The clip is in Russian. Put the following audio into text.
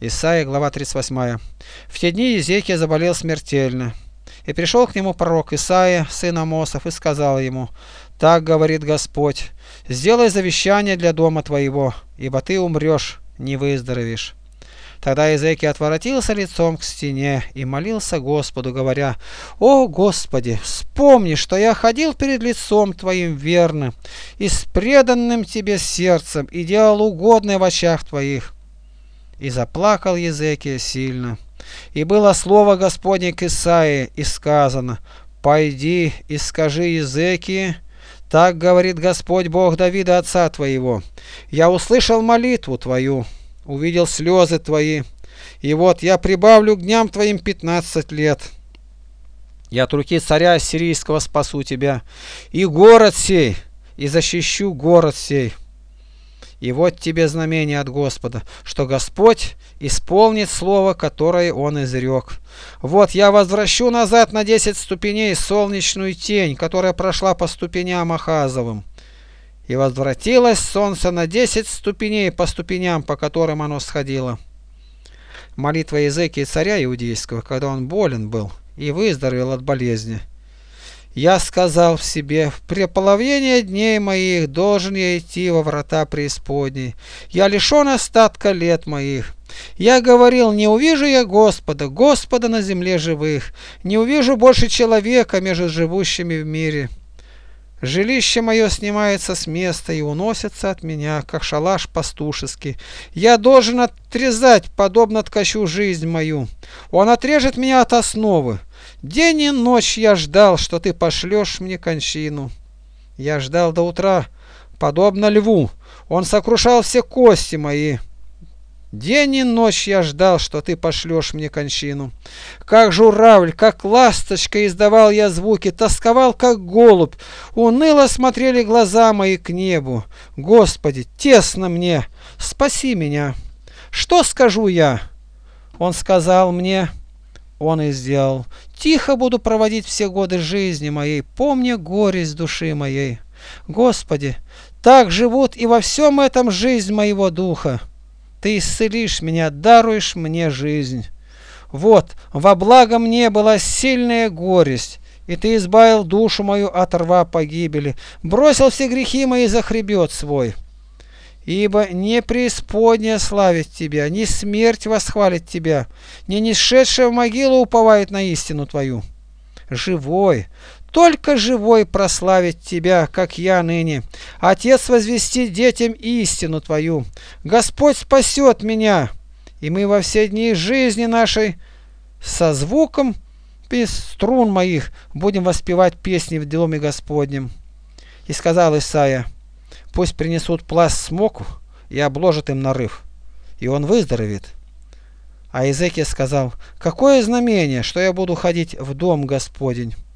Исайя, глава 38. В те дни Езекия заболел смертельно. И пришел к нему пророк Исаия, сын Амосов, и сказал ему: «Так говорит Господь, сделай завещание для дома твоего, ибо ты умрешь, не выздоровеешь». Тогда Езекия отворотился лицом к стене и молился Господу, говоря: «О Господи, вспомни, что я ходил перед лицом Твоим верно и с преданным Тебе сердцем, и делал угодное в очах Твоих». И заплакал Езекия сильно. И было слово Господне к Исаии, и сказано: «Пойди и скажи Езекии, так говорит Господь Бог Давида отца твоего: я услышал молитву твою, увидел слезы твои, и вот я прибавлю к дням твоим 15 лет. Я от руки царя сирийского спасу тебя, и город сей, и защищу город сей. И вот тебе знамение от Господа, что Господь исполнит слово, которое Он изрек. Вот я возвращу назад на 10 ступеней солнечную тень, которая прошла по ступеням Ахазовым. И возвратилось солнце на 10 ступеней по ступеням, по которым оно сходило». Молитва Езекии царя иудейского, когда он болен был и выздоровел от болезни. «Я сказал в себе: в преполовение дней моих должен я идти во врата преисподней. Я лишен остатка лет моих. Я говорил: не увижу я Господа, Господа на земле живых, не увижу больше человека между живущими в мире. Жилище мое снимается с места и уносится от меня, как шалаш пастушеский. Я должен отрезать, подобно ткачу, жизнь мою. Он отрежет меня от основы. День и ночь я ждал, что ты пошлешь мне кончину. Я ждал до утра, подобно льву. Он сокрушал все кости мои. День и ночь я ждал, что ты пошлешь мне кончину. Как журавль, как ласточка издавал я звуки, тосковал, как голубь. Уныло смотрели глаза мои к небу. Господи, тесно мне, спаси меня. Что скажу я? Он сказал мне, он и сделал: тихо буду проводить все годы жизни моей, помня горесть души моей. Господи, так живут и во всем этом жизнь моего духа. Ты исцелишь меня, даруешь мне жизнь. Вот, во благо мне была сильная горесть, и ты избавил душу мою от рва погибели, бросил все грехи мои за хребет свой. Ибо не преисподняя славит тебя, не смерть восхвалит тебя, не несшедшая в могилу уповает на истину твою. Живой, только живой прославит тебя, как я ныне. Отец возвестит детям истину твою. Господь спасет меня, и мы во все дни жизни нашей со звуком струн моих будем воспевать песни в доме Господнем». И сказал Исаия: «Пусть принесут пласт смоку и обложат им нарыв, и он выздоровеет». А Езекия сказал: «Какое знамение, что я буду ходить в дом Господень?»